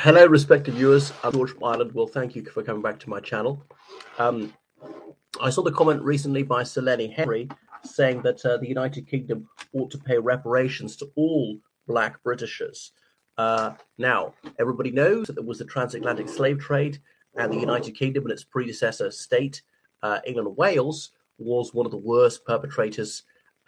Hello, respected viewers. I'm George from Ireland. Well, thank you for coming back to my channel. I saw the comment recently by Sir Lenny Henry saying that the United Kingdom ought to pay reparations to all black Britishers. Now, everybody knows that there was the transatlantic slave trade, and the United Kingdom and its predecessor state, England and Wales, was one of the worst perpetrators,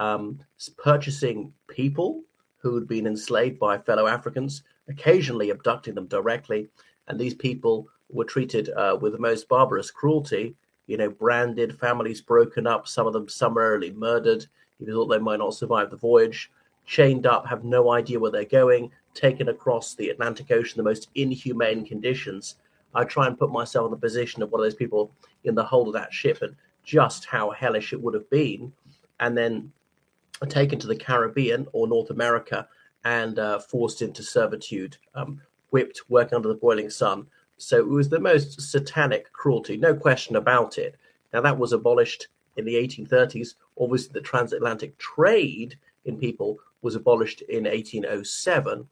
purchasing people who had been enslaved by fellow Africans, occasionally abducting them directly. And these people were treated with the most barbarous cruelty, branded, families broken up, some of them summarily murdered, even though they might not survive the voyage, chained up, have no idea where they're going, taken across the Atlantic Ocean, the most inhumane conditions. I try and put myself in the position of one of those people in the hold of that ship and just how hellish it would have been. And then taken to the Caribbean or North America and forced into servitude, whipped, working under the boiling sun. So it was the most satanic cruelty, no question about it. Now, that was abolished in the 1830s. Obviously, the transatlantic trade in people was abolished in 1807.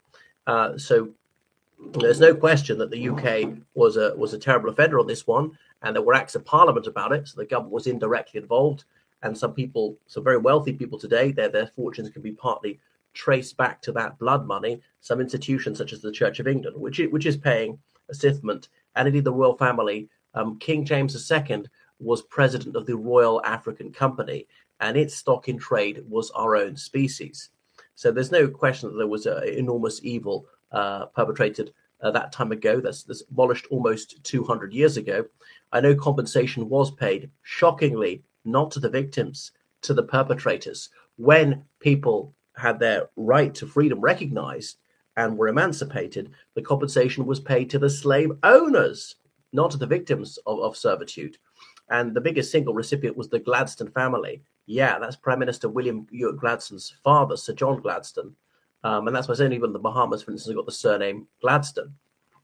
So there's no question that the UK was a terrible offender on this one, and there were acts of parliament about it, so the government was indirectly involved. And some people, some very wealthy people today, their fortunes can be partly traced back to that blood money. Some institutions, such as the Church of England, which is paying a scythement, and indeed the royal family. King James II was president of the Royal African Company, and its stock in trade was our own species. So there's no question that there was enormous evil perpetrated that time ago. That's abolished almost 200 years ago. I know compensation was paid, shockingly, not to the victims, to the perpetrators. When people had their right to freedom recognized and were emancipated, the compensation was paid to the slave owners, not to the victims of servitude. And the biggest single recipient was the Gladstone family. Yeah, that's Prime Minister William Ewart Gladstone's father, Sir John Gladstone. And that's why it's only even the Bahamas, for instance, got the surname Gladstone.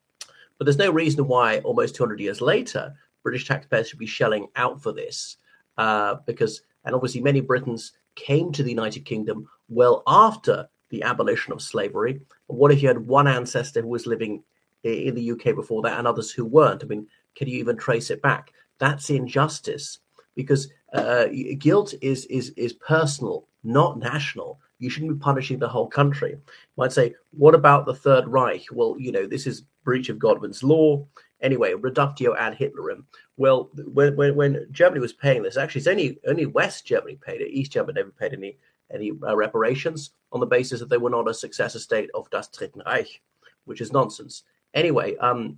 But there's no reason why almost 200 years later, British taxpayers should be shelling out for this. Because obviously many Britons came to the United Kingdom well after the abolition of slavery. What if you had one ancestor who was living in the UK before that and others who weren't? I mean, can you even trace it back? That's injustice, because guilt is personal, not national. You shouldn't be punishing the whole country. You might say, what about the Third Reich? Well, this is breach of Godwin's law. Anyway, reductio ad Hitlerum. Well, when Germany was paying this, actually, it's only West Germany paid it. East Germany never paid any reparations on the basis that they were not a successor state of Das Dritten Reich, which is nonsense. Anyway,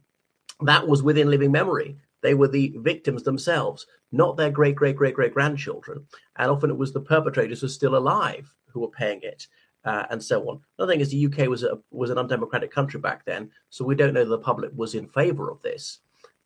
that was within living memory. They were the victims themselves, not their great-great-great-great-grandchildren. And often it was the perpetrators who were still alive who were paying it. And so on. Another thing is the UK was an undemocratic country back then, so we don't know that the public was in favour of this.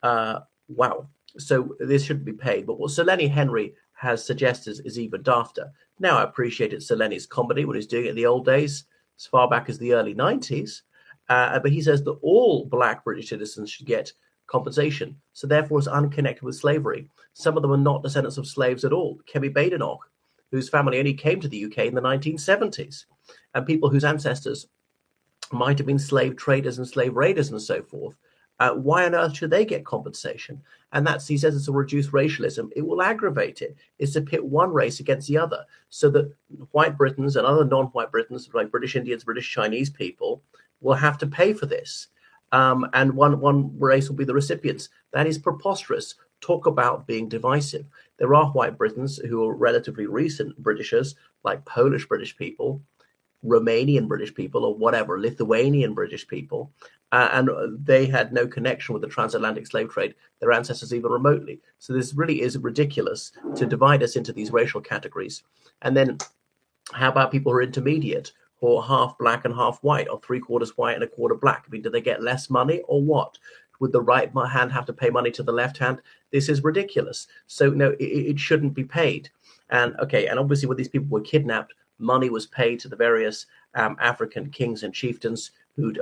Wow. So this shouldn't be paid. But what Sir Lenny Henry has suggested is even dafter. Now, I appreciated Sir Lenny's comedy when he was doing it in the old days, as far back as the early 90s. But he says that all black British citizens should get compensation. So therefore, it's unconnected with slavery. Some of them are not descendants of slaves at all. Kemi Badenoch, whose family only came to the UK in the 1970s, and people whose ancestors might have been slave traders and slave raiders and so forth. Why on earth should they get compensation? And he says it's to reduce racialism. It will aggravate it. It's to pit one race against the other, so that white Britons and other non-white Britons, like British Indians, British Chinese people, will have to pay for this. And one race will be the recipients. That is preposterous. Talk about being divisive. There are white Britons who are relatively recent Britishers, like Polish British people, Romanian British people, or whatever, Lithuanian British people, and they had no connection with the transatlantic slave trade, their ancestors even remotely. So this really is ridiculous to divide us into these racial categories. And then how about people who are intermediate, or half black and half white, or 3/4 white and 1/4 black? I mean, do they get less money or what? Would the right hand have to pay money to the left hand? This is ridiculous. So no, it shouldn't be paid. And obviously when these people were kidnapped, money was paid to the various African kings and chieftains who'd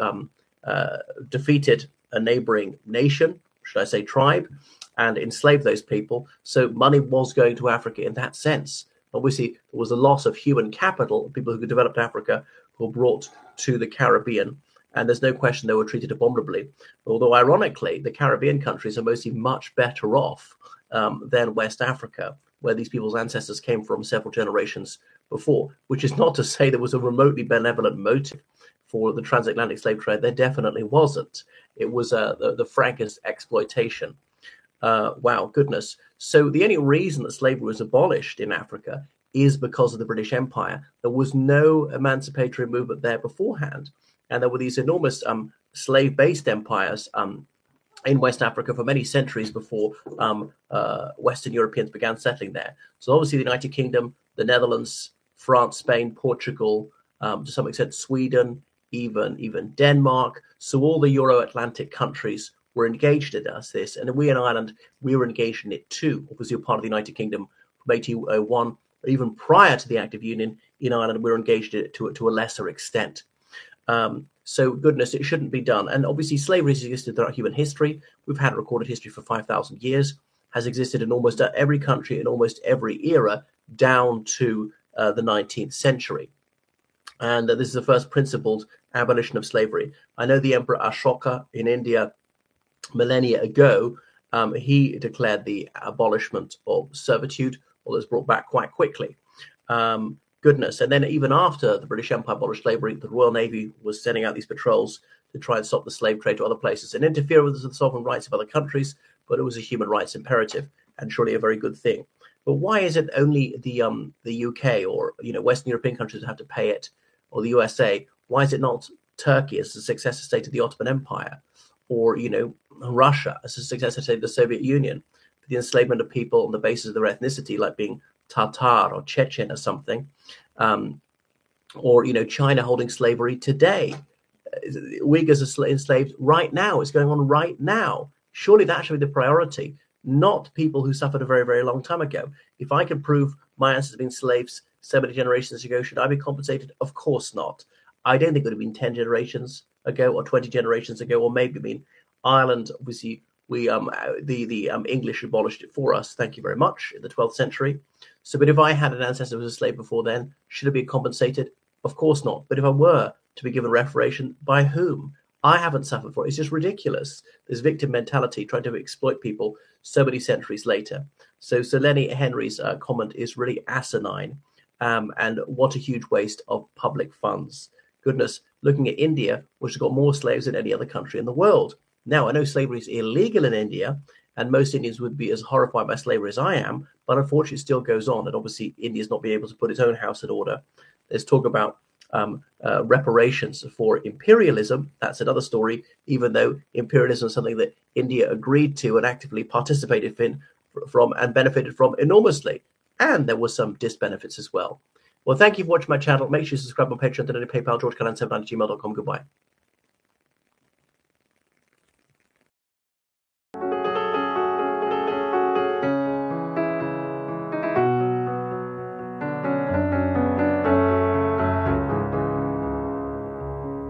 defeated a neighboring nation, should I say tribe, and enslaved those people. So money was going to Africa in that sense. Obviously, there was a loss of human capital, people who could develop Africa, who were brought to the Caribbean And there's no question they were treated abominably. Although, ironically, the Caribbean countries are mostly much better off than West Africa, where these people's ancestors came from several generations before, which is not to say there was a remotely benevolent motive for the transatlantic slave trade. There definitely wasn't. It was the frankest exploitation. Wow, goodness. So the only reason that slavery was abolished in Africa is because of the British Empire. There was no emancipatory movement there beforehand. And there were these enormous slave-based empires in West Africa for many centuries before Western Europeans began settling there. So obviously the United Kingdom, the Netherlands, France, Spain, Portugal, to some extent Sweden, even Denmark. So all the Euro-Atlantic countries were engaged in this. And we in Ireland, we were engaged in it too. Obviously, we're part of the United Kingdom from 1801. Even prior to the Act of Union in Ireland, we were engaged in it to a lesser extent. So goodness, it shouldn't be done. And obviously slavery has existed throughout human history. We've had recorded history for 5,000 years, has existed in almost every country in almost every era down to the 19th century. And this is the first principled abolition of slavery. I know the Emperor Ashoka in India millennia ago, he declared the abolishment of servitude, although it's brought back quite quickly. Goodness. And then even after the British Empire abolished slavery, the Royal Navy was sending out these patrols to try and stop the slave trade to other places and interfere with the sovereign rights of other countries, but it was a human rights imperative and surely a very good thing. But why is it only the UK or Western European countries that have to pay it, or the USA? Why is it not Turkey as the successor state of the Ottoman Empire, or Russia as a successor state of the Soviet Union, for the enslavement of people on the basis of their ethnicity, like being Tatar or Chechen or something, or China holding slavery today? Uyghurs are enslaved right now. It's going on right now. Surely that should be the priority, not people who suffered a very, very long time ago. If I can prove my ancestors being slaves 70 generations ago, should I be compensated? Of course not. I don't think it would have been 10 generations ago or 20 generations ago, or maybe, Ireland, obviously, the English abolished it for us, thank you very much, in the 12th century. So, but if I had an ancestor who was a slave before then, should I be compensated? Of course not. But if I were to be given reparation, by whom? I haven't suffered for it. It's just ridiculous. This victim mentality trying to exploit people so many centuries later. So Lenny Henry's comment is really asinine, and what a huge waste of public funds. Goodness, looking at India, which has got more slaves than any other country in the world. Now, I know slavery is illegal in India, and most Indians would be as horrified by slavery as I am, but unfortunately it still goes on, and obviously India's not being able to put its own house in order. There's talk about reparations for imperialism. That's another story, even though imperialism is something that India agreed to and actively participated from and benefited from enormously. And there were some disbenefits as well. Well, thank you for watching my channel. Make sure you subscribe on Patreon, donate, PayPal, georgecallahan7@gmail.com. Goodbye.